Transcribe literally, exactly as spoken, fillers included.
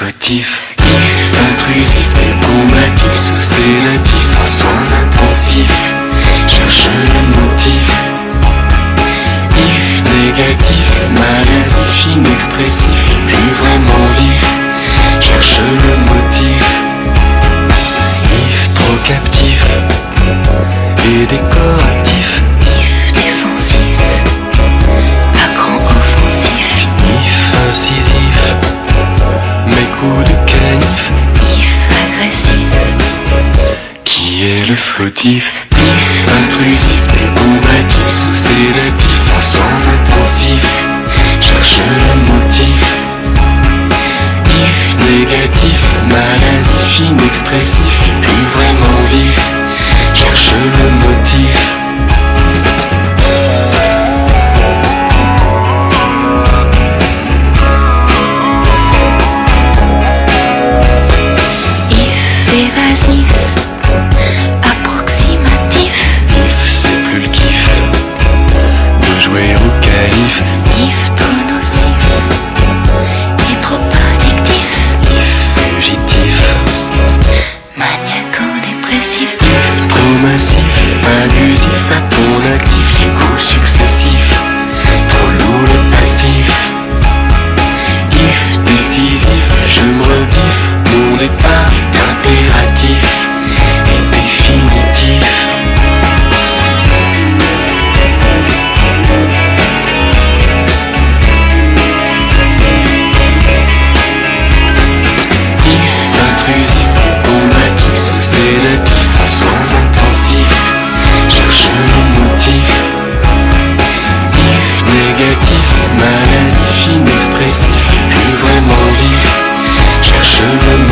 fautif. If intrusif et combatif, sous sédatif, en soins intensifs, cherche le motif. If négatif, maladif, inexpressif et plus vraiment vif, cherche le motif. If trop captif et décoratif, If défensif, à grand offensif. if incisif, mes coups de canif. If agressif, Qui est le fautif? If intrusif et combatif, sous sédatif, en soins intensifs, cherche le motif. If négatif, maladif, inexpressif et plus vraiment vif, cherche le motif. if évasif, approximatif. If c'est plus le kiff de jouer au calife. If trop nocif et trop addictif. If fugitif, Maniaco-dépressif. if trop massif, abusif à ton actif, les coups successifs, trop lourd et passif. If décisif, je me rebiffe, mon départ est impératif et définitif. If intrusif et combatif, sous sédatif, en soins intensifs, cherche le motif. If négatif, maladif, inexpressif et plus vraiment vif, cherche le motif.